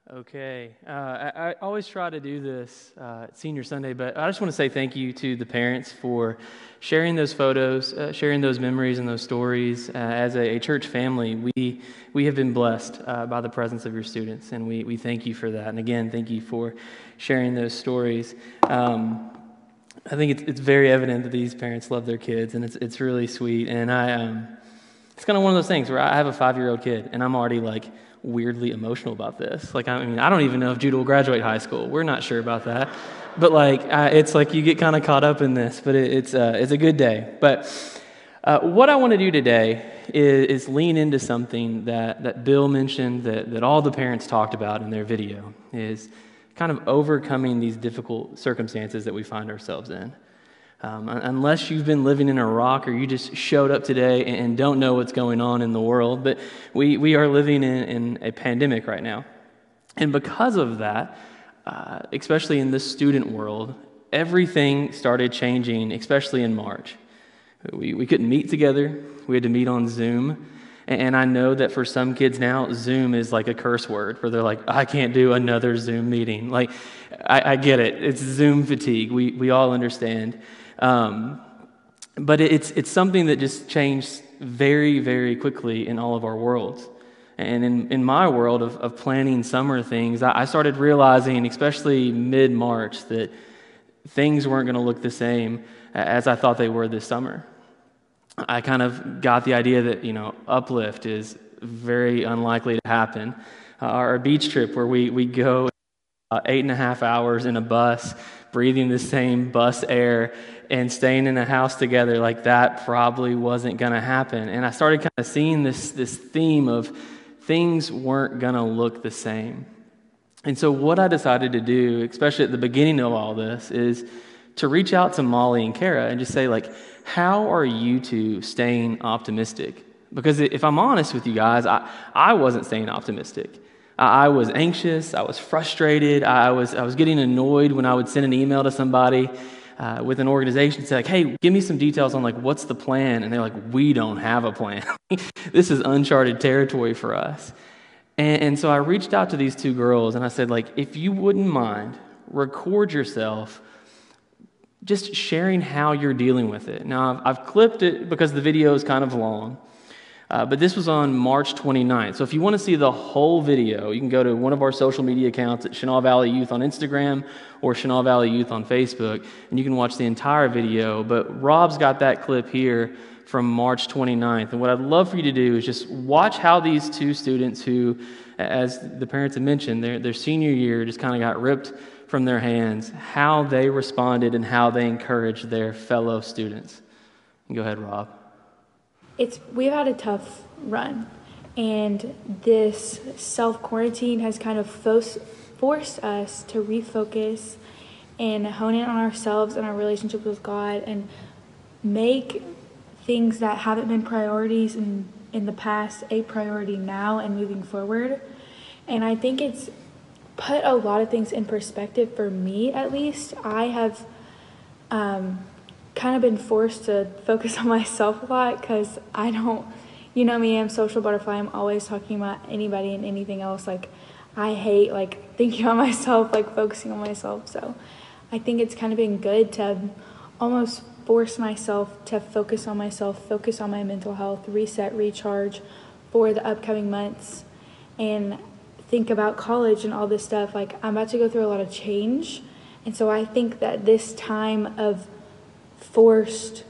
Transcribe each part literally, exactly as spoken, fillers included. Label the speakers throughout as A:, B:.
A: Okay. Uh, I, I always try to do this uh, at Senior Sunday, but I just want to say thank you to the parents for sharing those photos, uh, sharing those memories and those stories. Uh, as a, a church family, we we have been blessed uh, by the presence of your students, and we, we thank you for that. And again, thank you for sharing those stories. Um, I think it's it's very evident that these parents love their kids, and it's it's really sweet. And I um, it's kind of one of those things where I have a five-year-old kid, and I'm already like weirdly emotional about this. Like, I mean, I don't even know if Judah will graduate high school. We're not sure about that. But like, uh, it's like you get kind of caught up in this, but it, it's uh, it's a good day. But uh, what I want to do today is, is lean into something that, that Bill mentioned, that, that all the parents talked about in their video, is kind of overcoming these difficult circumstances that we find ourselves in. Um, unless you've been living in a rock or you just showed up today and don't know what's going on in the world, but we, we are living in, in a pandemic right now. And because of that, uh, especially in the student world, everything started changing, especially in March. We, we couldn't meet together. We had to meet on Zoom. And I know that for some kids now, Zoom is like a curse word where they're like, I can't do another Zoom meeting. Like, I, I get it. It's Zoom fatigue. We, we all understand. Um, but it's it's something that just changed very, very quickly in all of our worlds. And in, in my world of, of planning summer things, I, I started realizing, especially mid-March, that things weren't going to look the same as I thought they were this summer. I kind of got the idea that, you know, Uplift is very unlikely to happen. Uh, our beach trip where we, we go uh, eight and a half hours in a bus, breathing the same bus air and staying in a house together, like that probably wasn't going to happen. And I started kind of seeing this, this theme of things weren't going to look the same. And so what I decided to do, especially at the beginning of all this, is to reach out to Molly and Kara and just say, like, how are you two staying optimistic? Because if I'm honest with you guys, I, I wasn't staying optimistic. I, I was anxious. I was frustrated. I was I was getting annoyed when I would send an email to somebody uh, with an organization and say, like, hey, give me some details on, like, what's the plan? And they're like, we don't have a plan. This is uncharted territory for us. And, and so I reached out to these two girls and I said, like, if you wouldn't mind, record yourself just sharing how you're dealing with it. Now, I've, I've clipped it because the video is kind of long, uh, but this was on March twenty-ninth. So if you want to see the whole video, you can go to one of our social media accounts at Chenal Valley Youth on Instagram or Chenal Valley Youth on Facebook, and you can watch the entire video. But Rob's got that clip here from March twenty-ninth. And what I'd love for you to do is just watch how these two students who, as the parents have mentioned, their, their senior year just kind of got ripped from their hands, how they responded and how they encouraged their fellow students. Go ahead, Rob.
B: It's we've had a tough run, and this self-quarantine has kind of fo- forced us to refocus and hone in on ourselves and our relationship with God and make things that haven't been priorities in, in the past a priority now and moving forward. And I think it's put a lot of things in perspective for me, at least. I have um, kind of been forced to focus on myself a lot because I don't, you know me, I'm social butterfly. I'm always talking about anybody and anything else. Like, I hate, like, thinking about myself, like, focusing on myself. So I think it's kind of been good to almost force myself to focus on myself, focus on my mental health, reset, recharge for the upcoming months, and think about college and all this stuff. Like, I'm about to go through a lot of change, and so I think that this time of forced,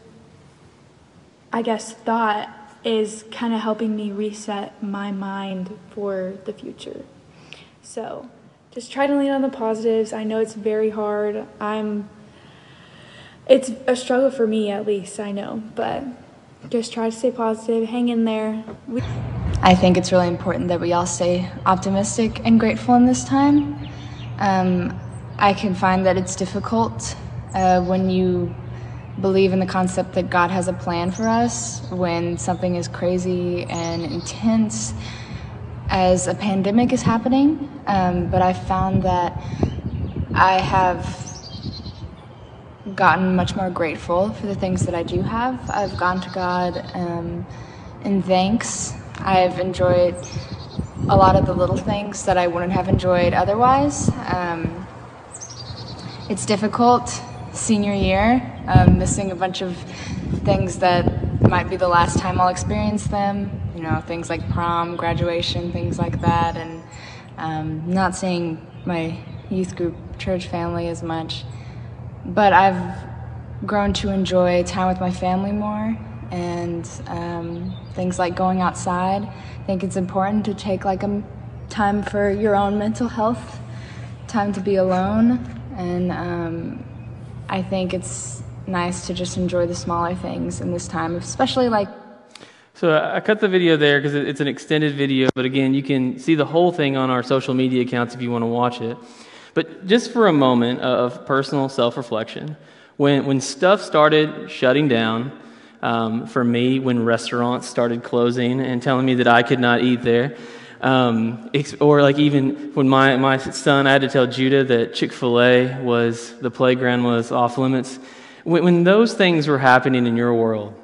B: I guess, thought is kind of helping me reset my mind for the future. So just try to lean on the positives. I know it's very hard. I'm it's a struggle for me, at least, I know, but just try to stay positive, hang in there. We-
C: I think it's really important that we all stay optimistic and grateful in this time. Um, I can find that it's difficult uh, when you believe in the concept that God has a plan for us, when something is crazy and intense as a pandemic is happening. Um, but I've found that I have gotten much more grateful for the things that I do have. I've gone to God um, in thanks. I've enjoyed a lot of the little things that I wouldn't have enjoyed otherwise. Um, it's difficult senior year, um, missing a bunch of things that might be the last time I'll experience them, you know, things like prom, graduation, things like that, and um, not seeing my youth group church family as much. But I've grown to enjoy time with my family more, and um, things like going outside. I think it's important to take like a time for your own mental health, time to be alone, and um, I think it's nice to just enjoy the smaller things in this time, especially like.
A: So I cut the video there because it's an extended video, but again, you can see the whole thing on our social media accounts if you want to watch it. But just for a moment of personal self-reflection, when when stuff started shutting down, um, for me, when restaurants started closing and telling me that I could not eat there, um, or like even when my, my son, I had to tell Judah that Chick-fil-A was, the playground was off limits. When, when those things were happening in your world,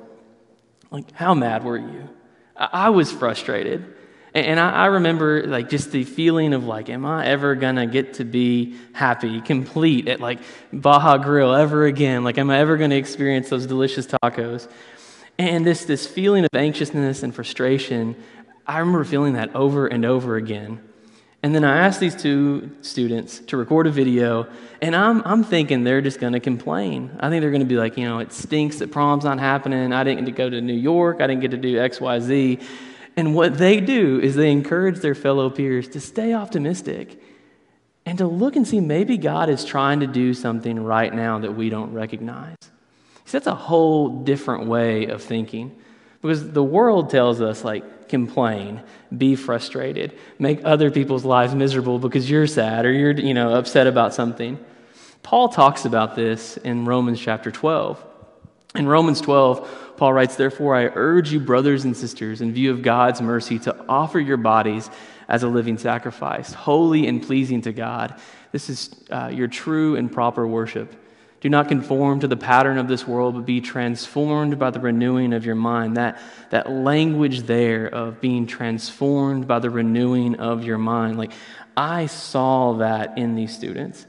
A: like how mad were you? I, I was frustrated. And I, I remember like just the feeling of like, am I ever gonna get to be happy, complete at like Baja Grill ever again? Like, am I ever gonna experience those delicious tacos? And this this feeling of anxiousness and frustration, I remember feeling that over and over again. And then I asked these two students to record a video, and I'm I'm thinking they're just gonna complain. I think they're gonna be like, you know, it stinks that prom's not happening. I didn't get to go to New York. I didn't get to do X, Y, Z. And what they do is they encourage their fellow peers to stay optimistic and to look and see maybe God is trying to do something right now that we don't recognize. See, that's a whole different way of thinking, because the world tells us, like, complain, be frustrated, make other people's lives miserable because you're sad or you're, you know, upset about something. Paul talks about this in Romans chapter twelve. In Romans twelve, Paul writes, "Therefore I urge you, brothers and sisters, in view of God's mercy, to offer your bodies as a living sacrifice, holy and pleasing to God. This is uh, your true and proper worship. Do not conform to the pattern of this world, but be transformed by the renewing of your mind." That, that language there of being transformed by the renewing of your mind, like I saw that in these students.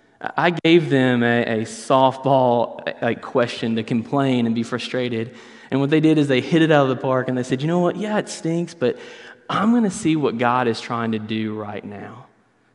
A: I gave them a, a softball like question to complain and be frustrated. And what they did is they hit it out of the park and they said, you know what, yeah, it stinks, but I'm going to see what God is trying to do right now.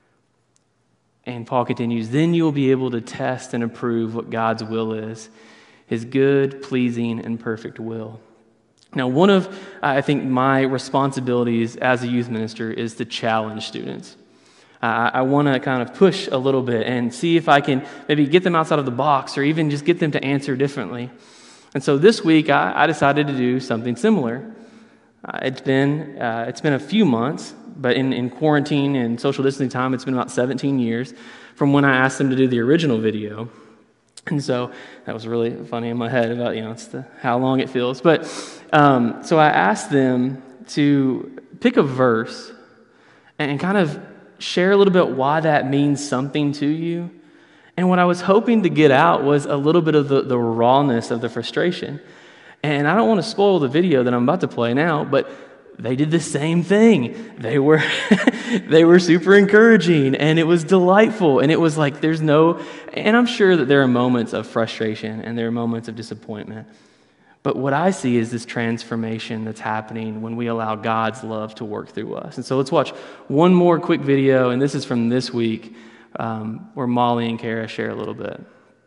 A: And Paul continues, then you will be able to test and approve what God's will is, his good, pleasing, and perfect will. Now, one of, I think, my responsibilities as a youth minister is to challenge students. Uh, I want to kind of push a little bit and see if I can maybe get them outside of the box or even just get them to answer differently. And so this week, I, I decided to do something similar. Uh, it's been uh, it's been a few months, but in, in quarantine and social distancing time, it's been about seventeen years from when I asked them to do the original video. And so that was really funny in my head about, you know, it's the how long it feels. But um, so I asked them to pick a verse and kind of share a little bit why that means something to you. And what I was hoping to get out was a little bit of the, the rawness of the frustration. And I don't want to spoil the video that I'm about to play now, but they did the same thing. They were they were super encouraging, and it was delightful. And it was like there's no, and I'm sure that there are moments of frustration and there are moments of disappointment. But what I see is this transformation that's happening when we allow God's love to work through us. And so let's watch one more quick video, and this is from this week, um, where Molly and Kara share a little bit.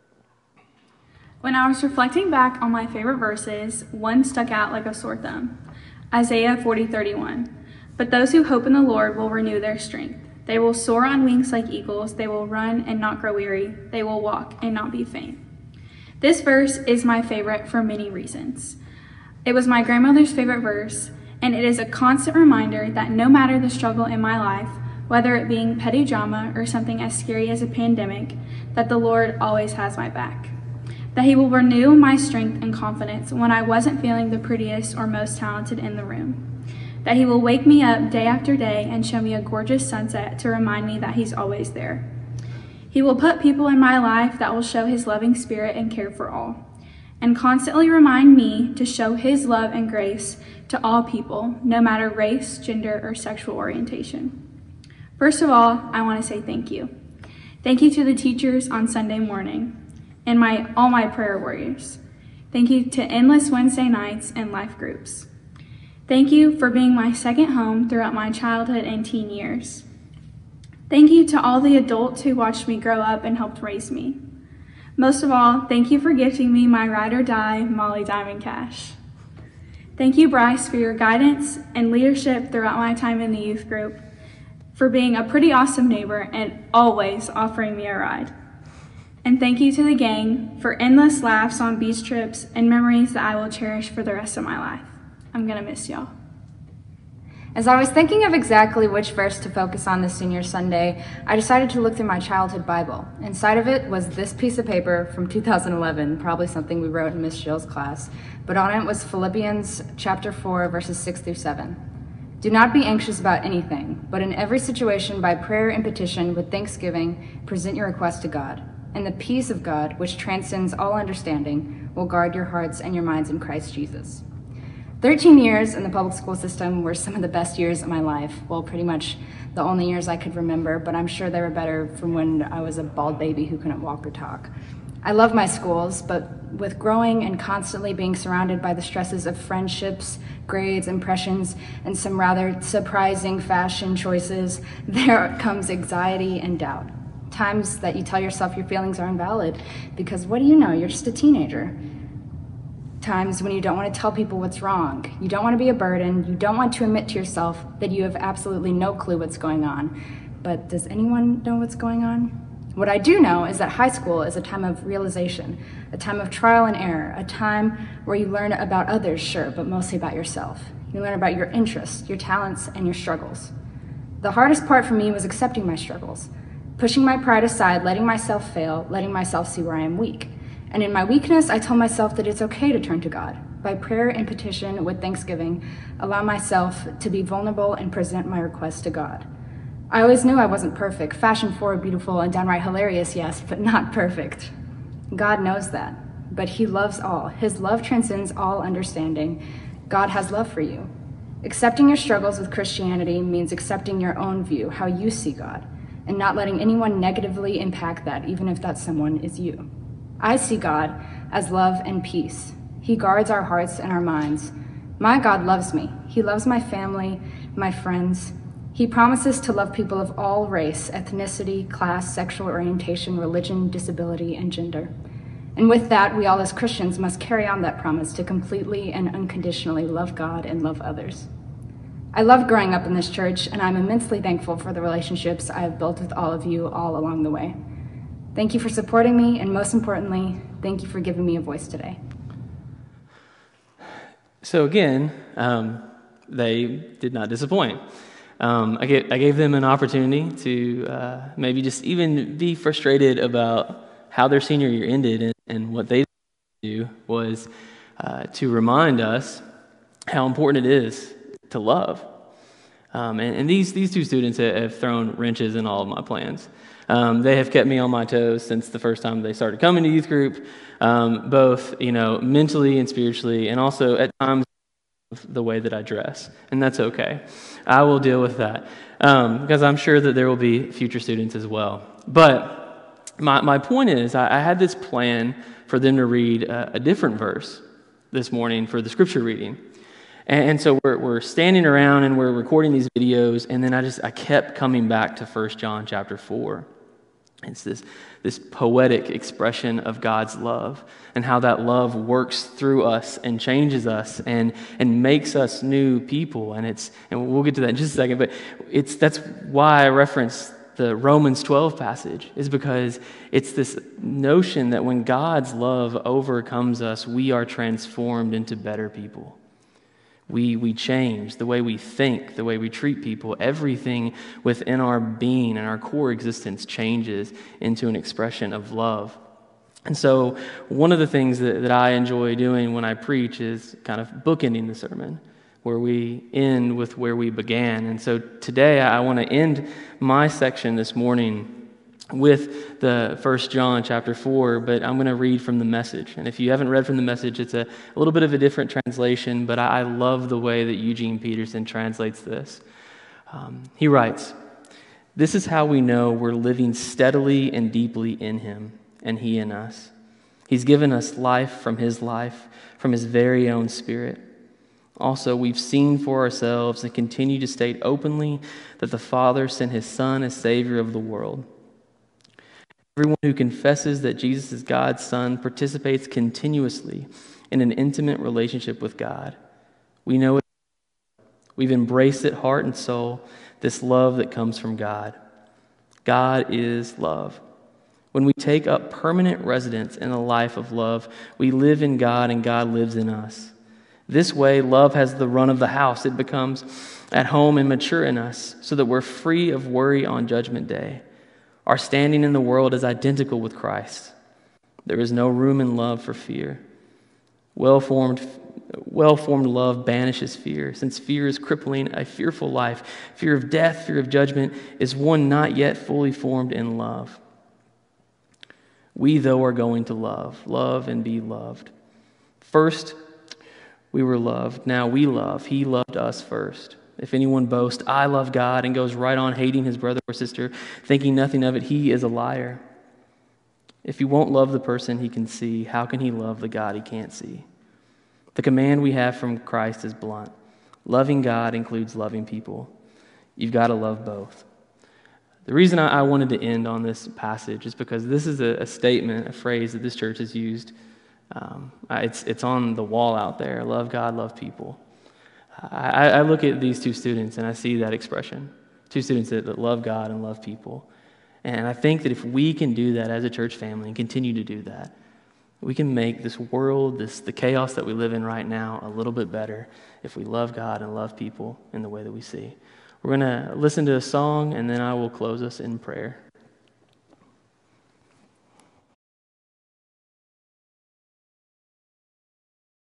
D: When I was reflecting back on my favorite verses, one stuck out like a sore thumb. Isaiah forty thirty-one. But those who hope in the Lord will renew their strength. They will soar on wings like eagles. They will run and not grow weary. They will walk and not be faint. This verse is my favorite for many reasons. It was my grandmother's favorite verse, and it is a constant reminder that no matter the struggle in my life, whether it being petty drama or something as scary as a pandemic, that the Lord always has my back. That he will renew my strength and confidence when I wasn't feeling the prettiest or most talented in the room. That he will wake me up day after day and show me a gorgeous sunset to remind me that he's always there. He will put people in my life that will show his loving spirit and care for all, and constantly remind me to show his love and grace to all people, no matter race, gender, or sexual orientation. First of all, I want to say thank you. Thank you to the teachers on Sunday morning and my all my prayer warriors. Thank you to Endless Wednesday nights and life groups. Thank you for being my second home throughout my childhood and teen years. Thank you to all the adults who watched me grow up and helped raise me. Most of all, thank you for gifting me my ride or die Molly Diamond Cash. Thank you, Bryce, for your guidance and leadership throughout my time in the youth group, for being a pretty awesome neighbor and always offering me a ride. And thank you to the gang for endless laughs on beach trips and memories that I will cherish for the rest of my life. I'm gonna miss y'all.
C: As I was thinking of exactly which verse to focus on this senior Sunday, I decided to look through my childhood Bible. Inside of it was this piece of paper from two thousand eleven, probably something we wrote in Miss Jill's class, but on it was Philippians chapter four, verses six through seven. Do not be anxious about anything, but in every situation by prayer and petition with thanksgiving, present your request to God. And the peace of God, which transcends all understanding, will guard your hearts and your minds in Christ Jesus. thirteen years in the public school system were some of the best years of my life. Well, pretty much the only years I could remember, but I'm sure they were better from when I was a bald baby who couldn't walk or talk. I love my schools, but with growing and constantly being surrounded by the stresses of friendships, grades, impressions, and some rather surprising fashion choices, there comes anxiety and doubt. Times that you tell yourself your feelings are invalid because what do you know, you're just a teenager. Times when you don't want to tell people what's wrong. You don't want to be a burden. You don't want to admit to yourself that you have absolutely no clue what's going on. But does anyone know what's going on? What I do know is that high school is a time of realization, a time of trial and error, a time where you learn about others, sure, but mostly about yourself. You learn about your interests, your talents, and your struggles. The hardest part for me was accepting my struggles, pushing my pride aside, letting myself fail, letting myself see where I am weak. And in my weakness, I tell myself that it's okay to turn to God. By prayer and petition with thanksgiving, allow myself to be vulnerable and present my requests to God. I always knew I wasn't perfect, fashion forward, beautiful, and downright hilarious, yes, but not perfect. God knows that, but he loves all. His love transcends all understanding. God has love for you. Accepting your struggles with Christianity means accepting your own view, how you see God, and not letting anyone negatively impact that, even if that someone is you. I see God as love and peace. He guards our hearts and our minds. My God loves me. He loves my family, my friends. He promises to love people of all race, ethnicity, class, sexual orientation, religion, disability, and gender. And with that, we all as Christians must carry on that promise to completely and unconditionally love God and love others. I love growing up in this church, and I'm immensely thankful for the relationships I have built with all of you all along the way. Thank you for supporting me, and most importantly, thank you for giving me a voice today.
A: So again, um, they did not disappoint. Um, I, gave, I gave them an opportunity to uh, maybe just even be frustrated about how their senior year ended, and, and what they do was uh, to remind us how important it is to love. Um, and, and these these two students have thrown wrenches in all of my plans. Um, they have kept me on my toes since the first time they started coming to youth group, um, both you know mentally and spiritually, and also at times the way that I dress, and that's okay. I will deal with that um, because I'm sure that there will be future students as well. But my my point is, I, I had this plan for them to read a, a different verse this morning for the scripture reading. And so we're we're standing around and we're recording these videos, and then I just I kept coming back to First John chapter four. It's this this poetic expression of God's love and how that love works through us and changes us and and makes us new people. And it's and we'll get to that in just a second. But it's that's why I referenced the Romans twelve passage, is because it's this notion that when God's love overcomes us, we are transformed into better people. We we change the way we think, the way we treat people. Everything within our being and our core existence changes into an expression of love. And so one of the things that, that I enjoy doing when I preach is kind of bookending the sermon, where we end with where we began. And so today I want to end my section this morning with the First John chapter four, but I'm going to read from the Message. And if you haven't read from the Message, it's a, a little bit of a different translation, but I, I love the way that Eugene Peterson translates this. Um, he writes, "This is how we know we're living steadily and deeply in him, and he in us. He's given us life from his life, from his very own Spirit. Also, we've seen for ourselves and continue to state openly that the Father sent his Son as Savior of the world. Everyone who confesses that Jesus is God's Son participates continuously in an intimate relationship with God. We know it. We've embraced it heart and soul, this love that comes from God. God is love. When we take up permanent residence in a life of love, we live in God and God lives in us. This way, love has the run of the house. It becomes at home and mature in us so that we're free of worry on Judgment Day. Our standing in the world is identical with Christ. There is no room in love for fear. Well-formed, well-formed love banishes fear, since fear is crippling a fearful life. Fear of death, fear of judgment is one not yet fully formed in love. We, though, are going to love, love and be loved. First, we were loved. Now we love. He loved us first. If anyone boasts, I love God, and goes right on hating his brother or sister, thinking nothing of it, he is a liar. If he won't love the person he can see, how can he love the God he can't see? The command we have from Christ is blunt. Loving God includes loving people. You've got to love both. The reason I wanted to end on this passage is because this is a, a statement, a phrase that this church has used. Um, it's, it's on the wall out there. Love God, love people. I, I look at these two students and I see that expression. Two students that, that love God and love people. And I think that if we can do that as a church family and continue to do that, we can make this world, this the chaos that we live in right now, a little bit better if we love God and love people in the way that we see. We're going to listen to a song, and then I will close us in prayer.